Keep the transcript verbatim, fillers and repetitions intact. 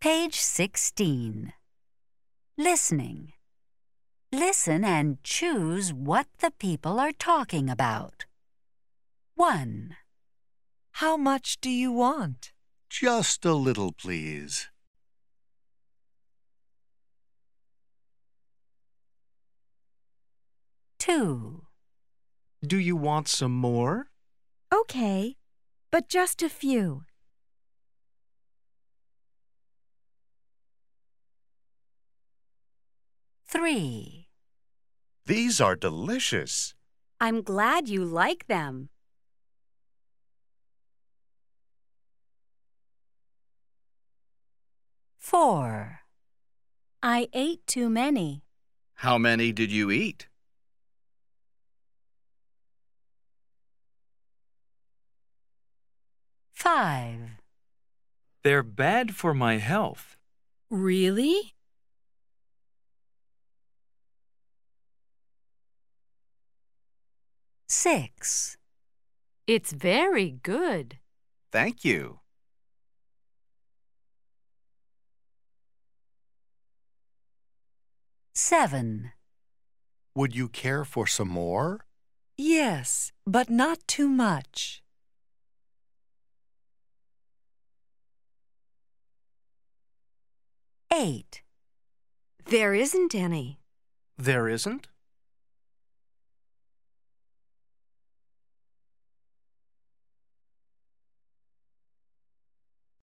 Page sixteen. Listening. Listen and choose what the people are talking about. one. How much do you want? Just a little, please. two. Do you want some more? Okay, but just a few. three. These are delicious. I'm glad you like them. four. I ate too many. How many did you eat? five. They're bad for my health. Really? six. It's very good. Thank you. seven. Would you care for some more? Yes, but not too much. eight. There isn't any. There isn't?